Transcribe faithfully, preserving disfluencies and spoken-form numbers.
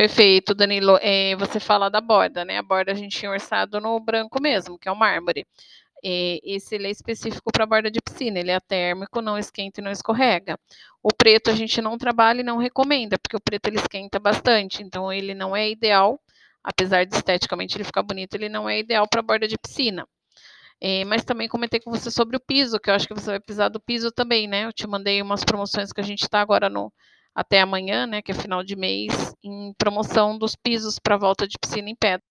Perfeito, Danilo. Eh, você fala da borda, né, a borda a gente tinha orçado no branco mesmo, que é o mármore. Eh, esse ele é específico pra borda de piscina, ele é térmico, não esquenta e não escorrega. O preto a gente não trabalha e não recomenda, porque o preto ele esquenta bastante, então ele não é ideal, apesar de esteticamente ele ficar bonito, ele não é ideal pra borda de piscina. Eh, mas também comentei com você sobre o piso, que eu acho que você vai precisar do piso também, né, eu te mandei umas promoções que a gente tá agora no até amanhã, né, que é final de mês, em promoção dos pisos pra volta de piscina em pedra.